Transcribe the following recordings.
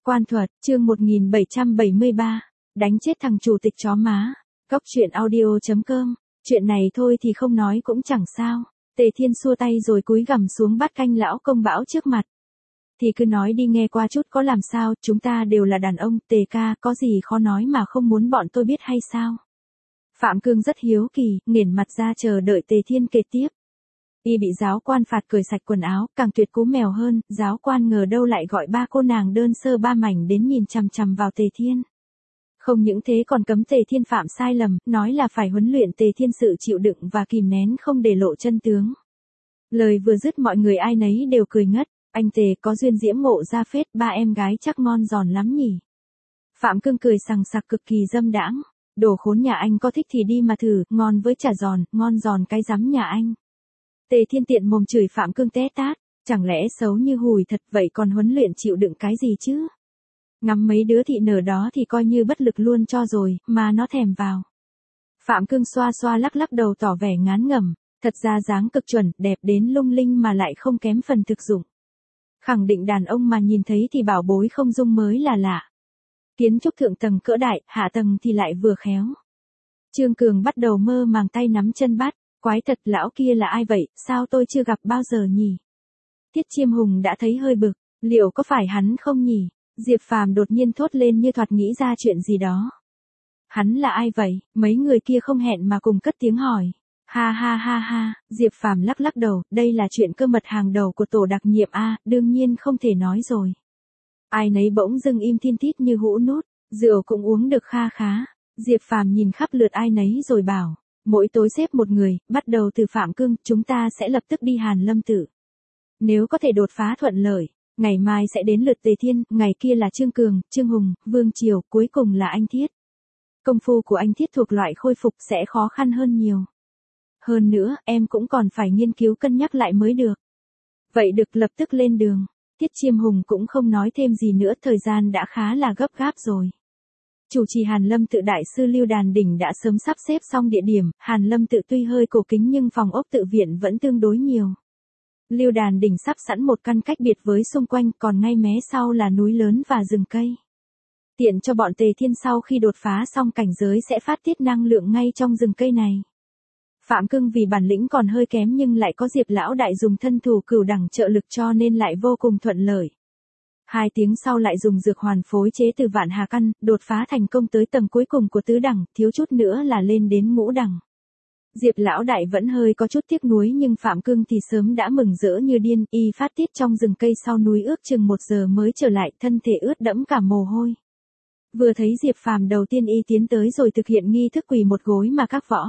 Quan thuật, chương 1773, đánh chết thằng chủ tịch chó má. Cóc truyện audio.com, chuyện này thôi thì không nói cũng chẳng sao. Tề Thiên xua tay rồi cúi gằm xuống bát canh lão công bão trước mặt. Thì cứ nói đi nghe qua chút có làm sao, chúng ta đều là đàn ông, Tề ca, có gì khó nói mà không muốn bọn tôi biết hay sao? Phạm Cương rất hiếu kỳ, nghiền mặt ra chờ đợi Tề Thiên kể tiếp. Y bị giáo quan phạt cởi sạch quần áo, càng tuyệt cú mèo hơn, giáo quan ngờ đâu lại gọi ba cô nàng đơn sơ ba mảnh đến nhìn chằm chằm vào Tề Thiên. Không những thế còn cấm Tề Thiên phạm sai lầm, nói là phải huấn luyện Tề Thiên sự chịu đựng và kìm nén không để lộ chân tướng. Lời vừa dứt mọi người ai nấy đều cười ngất, anh Tề có duyên diễm ngộ ra phết, ba em gái chắc ngon giòn lắm nhỉ. Phạm Cương cười sằng sặc cực kỳ dâm đãng, đồ khốn nhà anh có thích thì đi mà thử, ngon với chả giòn, ngon giòn cái rắm nhà anh. Tề Thiên tiện mồm chửi Phạm Cương té tát, chẳng lẽ xấu như hùi thật vậy còn huấn luyện chịu đựng cái gì chứ? Ngắm mấy đứa thị nở đó thì coi như bất lực luôn cho rồi, mà nó thèm vào. Phạm Cương xoa xoa lắc lắc đầu tỏ vẻ ngán ngẩm, thật ra dáng cực chuẩn, đẹp đến lung linh mà lại không kém phần thực dụng. Khẳng định đàn ông mà nhìn thấy thì bảo bối không dung mới là lạ. Kiến trúc thượng tầng cỡ đại, hạ tầng thì lại vừa khéo. Trương Cường bắt đầu mơ màng tay nắm chân bắt. Quái thật, lão kia là ai vậy, sao tôi chưa gặp bao giờ nhỉ? Tiết Chiêm Hùng đã thấy hơi bực, liệu có phải hắn không nhỉ? Diệp Phàm đột nhiên thốt lên như thoạt nghĩ ra chuyện gì đó. Hắn là ai vậy? Mấy người kia không hẹn mà cùng cất tiếng hỏi. Ha ha ha ha, Diệp Phàm lắc lắc đầu, đây là chuyện cơ mật hàng đầu của tổ đặc nhiệm a, đương nhiên không thể nói rồi. Ai nấy bỗng dưng im thiên tít như hũ nút, rượu cũng uống được kha khá. Diệp Phàm nhìn khắp lượt ai nấy rồi bảo. Mỗi tối xếp một người, bắt đầu từ Phạm Cương, chúng ta sẽ lập tức đi Hàn Lâm Tự. Nếu có thể đột phá thuận lợi, ngày mai sẽ đến lượt Tề Thiên, ngày kia là Trương Cường, Trương Hùng, Vương Triều, cuối cùng là anh Thiết. Công phu của anh Thiết thuộc loại khôi phục sẽ khó khăn hơn nhiều. Hơn nữa, em cũng còn phải nghiên cứu cân nhắc lại mới được. Vậy được, lập tức lên đường. Tiết Chiêm Hùng cũng không nói thêm gì nữa, thời gian đã khá là gấp gáp rồi. Chủ trì Hàn Lâm Tự đại sư Lưu Đàn Đỉnh đã sớm sắp xếp xong địa điểm, Hàn Lâm Tự tuy hơi cổ kính nhưng phòng ốc tự viện vẫn tương đối nhiều. Lưu Đàn Đỉnh sắp sẵn một căn cách biệt với xung quanh, còn ngay mé sau là núi lớn và rừng cây. Tiện cho bọn Tề Thiên sau khi đột phá xong cảnh giới sẽ phát tiết năng lượng ngay trong rừng cây này. Phạm Cương vì bản lĩnh còn hơi kém nhưng lại có Diệp lão đại dùng thân thủ cửu đẳng trợ lực cho nên lại vô cùng thuận lợi. 2 tiếng sau lại dùng dược hoàn phối chế từ vạn hà căn, đột phá thành công tới tầng cuối cùng của tứ đẳng, thiếu chút nữa là lên đến ngũ đẳng. Diệp lão đại vẫn hơi có chút tiếc nuối nhưng Phạm Cương thì sớm đã mừng rỡ như điên, y phát tiết trong rừng cây sau núi ước chừng 1 giờ mới trở lại, thân thể ướt đẫm cả mồ hôi. Vừa thấy Diệp Phàm đầu tiên y tiến tới rồi thực hiện nghi thức quỳ một gối mà các võ.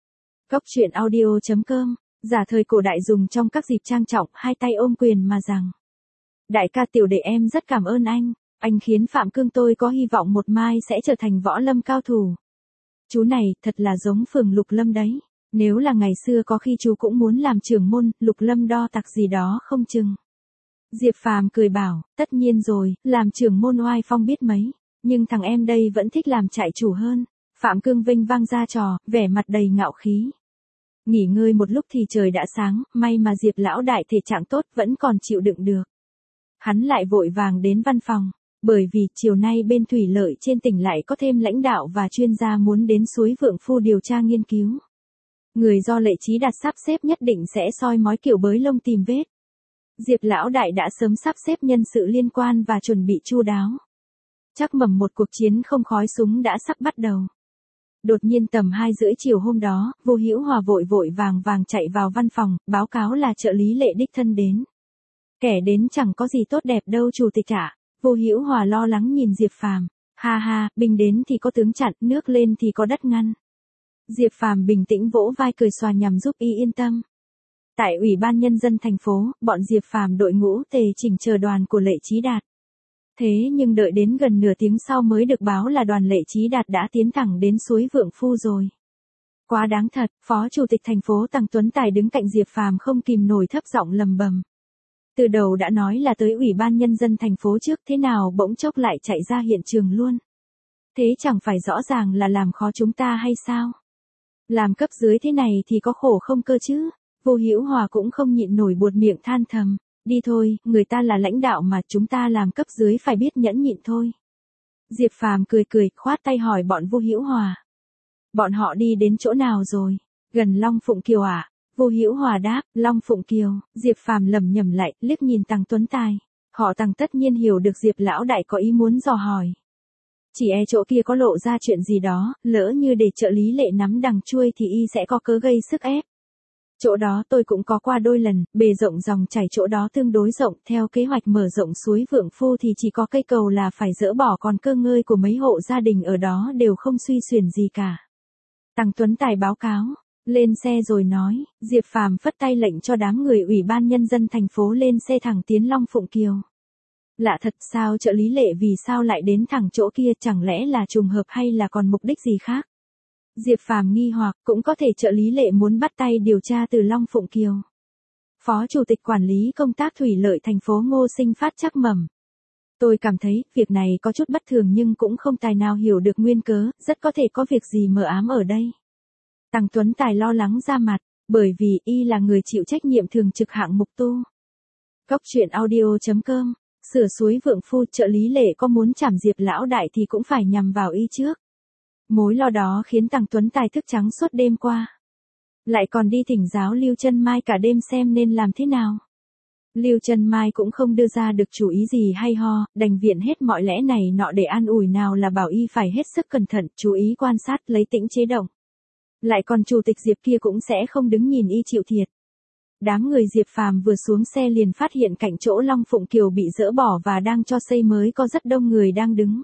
Cóc truyện audio.com, giả thời cổ đại dùng trong các dịp trang trọng, hai tay ôm quyền mà rằng. Đại ca tiểu đệ em rất cảm ơn anh khiến Phạm Cương tôi có hy vọng một mai sẽ trở thành võ lâm cao thủ. Chú này, thật là giống Phường Lục Lâm đấy, nếu là ngày xưa có khi chú cũng muốn làm trưởng môn, Lục Lâm đo tặc gì đó không chừng. Diệp Phàm cười bảo, tất nhiên rồi, làm trưởng môn oai phong biết mấy, nhưng thằng em đây vẫn thích làm trại chủ hơn. Phạm Cương vênh vang ra trò, vẻ mặt đầy ngạo khí. Nghỉ ngơi một lúc thì trời đã sáng, may mà Diệp lão đại thể trạng tốt vẫn còn chịu đựng được. Hắn lại vội vàng đến văn phòng, bởi vì chiều nay bên thủy lợi trên tỉnh lại có thêm lãnh đạo và chuyên gia muốn đến suối Vượng Phu điều tra nghiên cứu. Người do Lệ Chí Đạt sắp xếp nhất định sẽ soi mói kiểu bới lông tìm vết. Diệp lão đại đã sớm sắp xếp nhân sự liên quan và chuẩn bị chu đáo. Chắc mầm một cuộc chiến không khói súng đã sắp bắt đầu. Đột nhiên tầm 2 rưỡi chiều hôm đó, Vô Hữu Hòa vội vội vàng chạy vào văn phòng, báo cáo là trợ lý Lệ đích thân đến. Kẻ đến chẳng có gì tốt đẹp đâu chủ tịch ạ. Vô Hữu Hòa lo lắng nhìn Diệp Phàm. Ha ha, binh đến thì có tướng chặn, nước lên thì có đất ngăn. Diệp Phàm bình tĩnh vỗ vai cười xòa nhằm giúp y yên tâm. Tại Ủy ban Nhân dân thành phố, bọn Diệp Phàm đội ngũ tề chỉnh chờ đoàn của Lệ Chí Đạt. Thế nhưng đợi đến gần nửa tiếng sau mới được báo là đoàn Lệ Chí Đạt đã tiến thẳng đến suối Vượng Phu rồi. Quá đáng thật, Phó Chủ tịch thành phố Tằng Tuấn Tài đứng cạnh Diệp Phàm không kìm nổi thấp giọng lầm bầm. Từ đầu đã nói là tới Ủy ban Nhân dân thành phố trước, thế nào bỗng chốc lại chạy ra hiện trường luôn. Thế chẳng phải rõ ràng là làm khó chúng ta hay sao? Làm cấp dưới thế này thì có khổ không cơ chứ? Vô Hữu Hòa cũng không nhịn nổi buột miệng than thầm. Đi thôi, người ta là lãnh đạo mà, chúng ta làm cấp dưới phải biết nhẫn nhịn thôi. Diệp Phàm cười cười, khoát tay hỏi bọn Vu Hữu Hòa. Bọn họ đi đến chỗ nào rồi? Gần Long Phụng Kiều à? Vu Hữu Hòa đáp, Long Phụng Kiều. Diệp Phàm lẩm nhẩm lại, liếc nhìn Tằng Tuấn Tài. Họ Tằng tất nhiên hiểu được Diệp lão đại có ý muốn dò hỏi. Chỉ e chỗ kia có lộ ra chuyện gì đó, lỡ như để trợ lý Lệ nắm đằng chuôi thì y sẽ có cớ gây sức ép. Chỗ đó tôi cũng có qua đôi lần, bề rộng dòng chảy chỗ đó tương đối rộng, theo kế hoạch mở rộng suối Vượng Phu thì chỉ có cây cầu là phải dỡ bỏ, còn cơ ngơi của mấy hộ gia đình ở đó đều không suy xuyển gì cả. Tằng Tuấn Tài báo cáo, lên xe rồi nói, Diệp Phàm phất tay lệnh cho đám người Ủy ban Nhân dân thành phố lên xe thẳng tiến Long Phụng Kiều. Lạ thật, sao trợ lý Lệ vì sao lại đến thẳng chỗ kia, chẳng lẽ là trùng hợp hay là còn mục đích gì khác? Diệp Phàm nghi hoặc, cũng có thể trợ lý Lệ muốn bắt tay điều tra từ Long Phụng Kiều. Phó Chủ tịch Quản lý Công tác Thủy lợi thành phố Ngô Sinh Phát chắc mẩm. Tôi cảm thấy, việc này có chút bất thường nhưng cũng không tài nào hiểu được nguyên cớ, rất có thể có việc gì mờ ám ở đây. Tằng Tuấn Tài lo lắng ra mặt, bởi vì y là người chịu trách nhiệm thường trực hạng mục tu. Cóc truyện audio.com, sửa suối Vượng Phu, trợ lý Lệ có muốn trảm Diệp lão đại thì cũng phải nhằm vào y trước. Mối lo đó khiến Tằng Tuấn Tài thức trắng suốt đêm qua. Lại còn đi thỉnh giáo Lưu Chân Mai cả đêm xem nên làm thế nào. Lưu Chân Mai cũng không đưa ra được chủ ý gì hay ho, đành viện hết mọi lẽ này nọ để an ủi, nào là bảo y phải hết sức cẩn thận, chú ý quan sát, lấy tĩnh chế động. Lại còn chủ tịch Diệp kia cũng sẽ không đứng nhìn y chịu thiệt. Đám người Diệp Phàm vừa xuống xe liền phát hiện cạnh chỗ Long Phụng Kiều bị dỡ bỏ và đang cho xây mới có rất đông người đang đứng.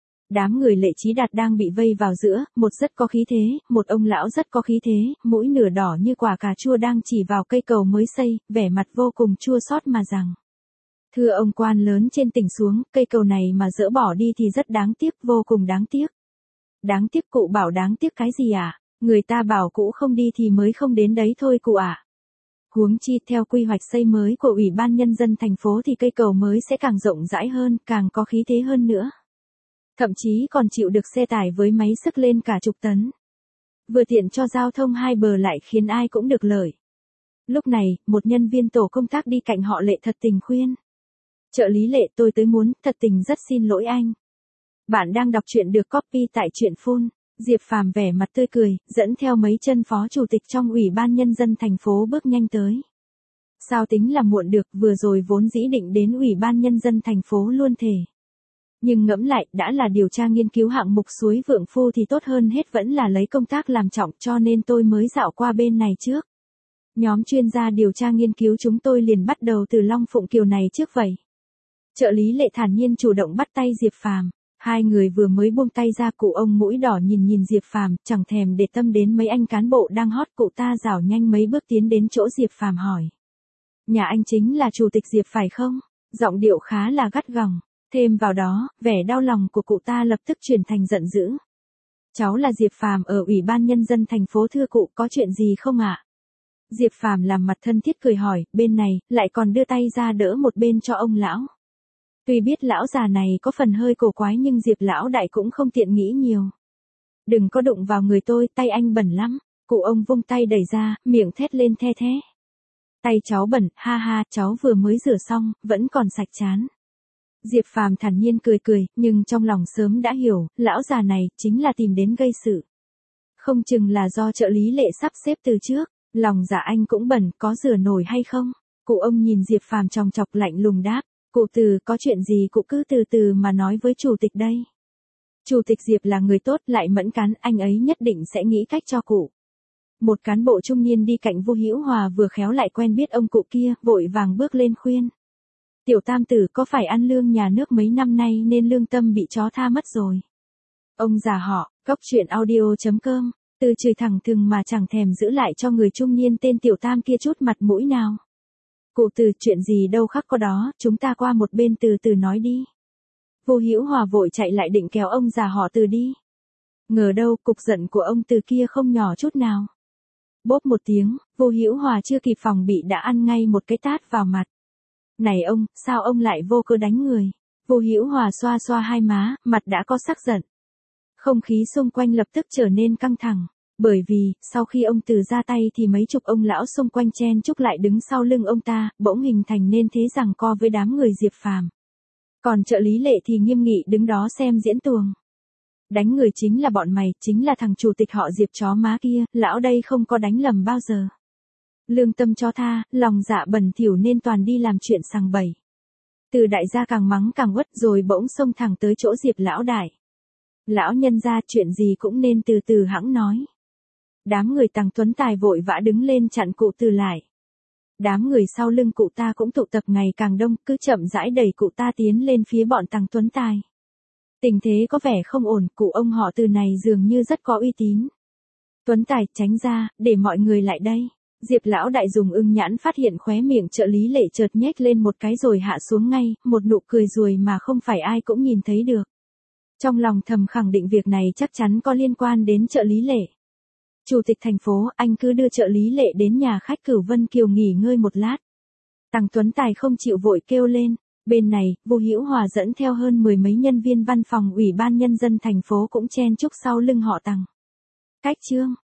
Đám người Lệ Chí Đạt đang bị vây vào giữa, một rất có khí thế, một ông lão rất có khí thế, mũi nửa đỏ như quả cà chua đang chỉ vào cây cầu mới xây, vẻ mặt vô cùng chua xót mà rằng. Thưa ông quan lớn trên tỉnh xuống, cây cầu này mà dỡ bỏ đi thì rất đáng tiếc, vô cùng đáng tiếc. Đáng tiếc cụ bảo đáng tiếc cái gì à? Người ta bảo cụ không đi thì mới không đến đấy thôi cụ ạ. Huống chi theo quy hoạch xây mới của Ủy ban Nhân dân thành phố thì cây cầu mới sẽ càng rộng rãi hơn, càng có khí thế hơn nữa. Thậm chí còn chịu được xe tải với máy sức lên cả chục tấn. Vừa tiện cho giao thông hai bờ lại khiến ai cũng được lợi. Lúc này, một nhân viên tổ công tác đi cạnh họ Lệ thật tình khuyên. Trợ lý Lệ, tôi tới muốn, thật tình rất xin lỗi anh. Bạn đang đọc truyện được copy tại truyện Full. Diệp Phàm vẻ mặt tươi cười, dẫn theo mấy chân phó chủ tịch trong Ủy ban Nhân dân thành phố bước nhanh tới. Sao tính là muộn được, vừa rồi vốn dĩ định đến Ủy ban Nhân dân thành phố luôn thể. Nhưng ngẫm lại, đã là điều tra nghiên cứu hạng mục suối Vượng Phu thì tốt hơn hết vẫn là lấy công tác làm trọng, cho nên tôi mới dạo qua bên này trước. Nhóm chuyên gia điều tra nghiên cứu chúng tôi liền bắt đầu từ Long Phụng Kiều này trước vậy. Trợ lý Lệ thản nhiên chủ động bắt tay Diệp Phàm. Hai người vừa mới buông tay ra, cụ ông mũi đỏ nhìn Diệp Phàm, chẳng thèm để tâm đến mấy anh cán bộ đang hót, cụ ta rảo nhanh mấy bước tiến đến chỗ Diệp Phàm hỏi. Nhà anh chính là chủ tịch Diệp phải không? Giọng điệu khá là gắt gỏng. Thêm vào đó, vẻ đau lòng của cụ ta lập tức chuyển thành giận dữ. Cháu là Diệp Phàm ở Ủy ban Nhân dân thành phố, thưa cụ, có chuyện gì không ạ? Diệp Phàm làm mặt thân thiết cười hỏi, bên này, lại còn đưa tay ra đỡ một bên cho ông lão. Tuy biết lão già này có phần hơi cổ quái nhưng Diệp lão đại cũng không tiện nghĩ nhiều. Đừng có đụng vào người tôi, tay anh bẩn lắm. Cụ ông vung tay đẩy ra, miệng thét lên the thé. Tay cháu bẩn, ha ha, cháu vừa mới rửa xong, vẫn còn sạch chán. Diệp Phàm thản nhiên cười cười, nhưng trong lòng sớm đã hiểu, lão già này chính là tìm đến gây sự. Không chừng là do trợ lý Lệ sắp xếp từ trước, lòng dạ anh cũng bẩn, có rửa nổi hay không? Cụ ông nhìn Diệp Phàm chòng chọc lạnh lùng đáp, cụ Từ, có chuyện gì cụ cứ từ từ mà nói với chủ tịch đây. Chủ tịch Diệp là người tốt lại mẫn cán, anh ấy nhất định sẽ nghĩ cách cho cụ. Một cán bộ trung niên đi cạnh Vu Hữu Hòa vừa khéo lại quen biết ông cụ kia, vội vàng bước lên khuyên. Tiểu tam tử có phải ăn lương nhà nước mấy năm nay nên lương tâm bị chó tha mất rồi. Ông già họ, cóc truyện audio.com, Từ chửi thẳng thừng mà chẳng thèm giữ lại cho người trung niên tên tiểu tam kia chút mặt mũi nào. Cụ Từ, chuyện gì đâu khắc có đó, chúng ta qua một bên từ từ nói đi. Vu Hữu Hòa vội chạy lại định kéo ông già họ Từ đi. Ngờ đâu, cục giận của ông Từ kia không nhỏ chút nào. Bốp một tiếng, Vu Hữu Hòa chưa kịp phòng bị đã ăn ngay một cái tát vào mặt. Này ông, sao ông lại vô cớ đánh người? Vu Hữu Hòa xoa xoa hai má, mặt đã có sắc giận. Không khí xung quanh lập tức trở nên căng thẳng. Bởi vì, sau khi ông Từ ra tay thì mấy chục ông lão xung quanh chen chúc lại đứng sau lưng ông ta, bỗng hình thành nên thế giằng co với đám người Diệp Phàm. Còn trợ lý Lệ thì nghiêm nghị đứng đó xem diễn tuồng. Đánh người chính là bọn mày, chính là thằng chủ tịch họ Diệp chó má kia, lão đây không có đánh lầm bao giờ. Lương tâm cho tha, lòng dạ bẩn thỉu nên toàn đi làm chuyện sằng bậy. Từ đại gia càng mắng càng uất rồi bỗng xông thẳng tới chỗ Diệp lão đại. Lão nhân ra chuyện gì cũng nên từ từ hãng nói. Đám người Tằng Tuấn Tài vội vã đứng lên chặn cụ Từ lại. Đám người sau lưng cụ ta cũng tụ tập ngày càng đông, cứ chậm rãi đẩy cụ ta tiến lên phía bọn Tằng Tuấn Tài. Tình thế có vẻ không ổn, cụ ông họ Từ này dường như rất có uy tín. Tuấn Tài tránh ra, để mọi người lại đây. Diệp lão đại dùng ưng nhãn phát hiện khóe miệng trợ lý Lệ chợt nhếch lên một cái rồi hạ xuống ngay, một nụ cười ruồi mà không phải ai cũng nhìn thấy được. Trong lòng thầm khẳng định việc này chắc chắn có liên quan đến trợ lý Lệ. Chủ tịch thành phố, anh cứ đưa trợ lý Lệ đến nhà khách Cửu Vân Kiều nghỉ ngơi một lát. Tằng Tuấn Tài không chịu vội kêu lên. Bên này, Vô Hữu Hòa dẫn theo hơn 10 mấy nhân viên văn phòng Ủy ban Nhân dân thành phố cũng chen chúc sau lưng họ Tằng. Cách chương.